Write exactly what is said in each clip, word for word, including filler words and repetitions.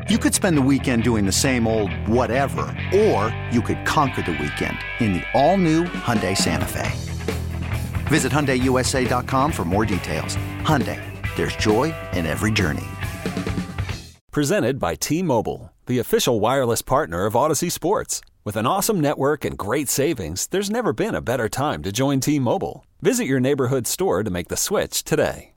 You could spend the weekend doing the same old whatever, or you could conquer the weekend in the all-new Hyundai Santa Fe. Visit Hyundai U S A dot com for more details. Hyundai, there's joy in every journey. Presented by T-Mobile, the official wireless partner of Odyssey Sports. With an awesome network and great savings, there's never been a better time to join T-Mobile. Visit your neighborhood store to make the switch today.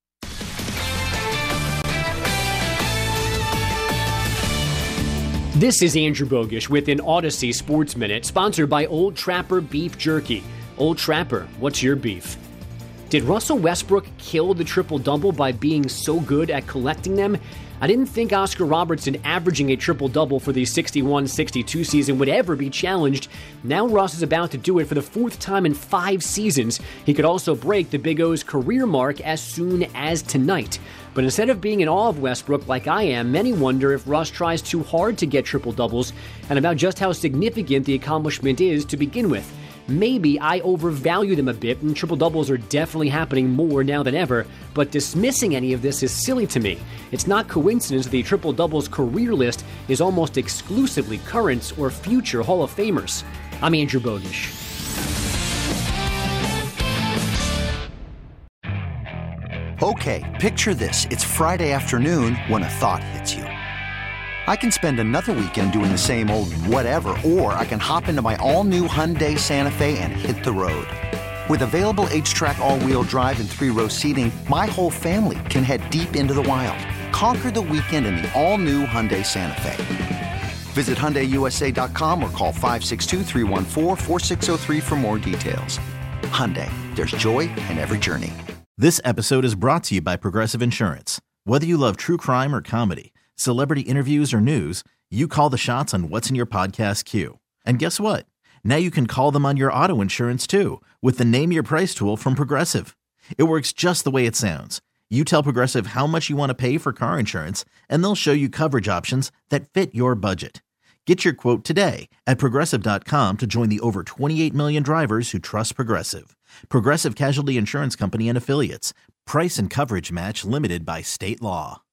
This is Andrew Bogish with an Odyssey Sports Minute, sponsored by Old Trapper Beef Jerky. Old Trapper, what's your beef? Did Russell Westbrook kill the triple-double by being so good at collecting them? I didn't think Oscar Robertson averaging a triple-double for the sixty-one sixty-two season would ever be challenged. Now Russ is about to do it for the fourth time in five seasons. He could also break the Big O's career mark as soon as tonight. But instead of being in awe of Westbrook like I am, many wonder if Russ tries too hard to get triple-doubles and about just how significant the accomplishment is to begin with. Maybe I overvalue them a bit, and triple-doubles are definitely happening more now than ever, but dismissing any of this is silly to me. It's not coincidence that the triple-doubles career list is almost exclusively current or future Hall of Famers. I'm Andrew Bogish. Okay, picture this. It's Friday afternoon when a thought hits you. I can spend another weekend doing the same old whatever, or I can hop into my all-new Hyundai Santa Fe and hit the road. With available H-Track all-wheel drive and three-row seating, my whole family can head deep into the wild. Conquer the weekend in the all-new Hyundai Santa Fe. Visit Hyundai U S A dot com or call five six two, three one four, four six zero three for more details. Hyundai, there's joy in every journey. This episode is brought to you by Progressive Insurance. Whether you love true crime or comedy, celebrity interviews or news, you call the shots on what's in your podcast queue. And guess what? Now you can call them on your auto insurance too with the Name Your Price tool from Progressive. It works just the way it sounds. You tell Progressive how much you want to pay for car insurance, and they'll show you coverage options that fit your budget. Get your quote today at Progressive dot com to join the over twenty-eight million drivers who trust Progressive. Progressive Casualty Insurance Company and Affiliates. Price and coverage match limited by state law.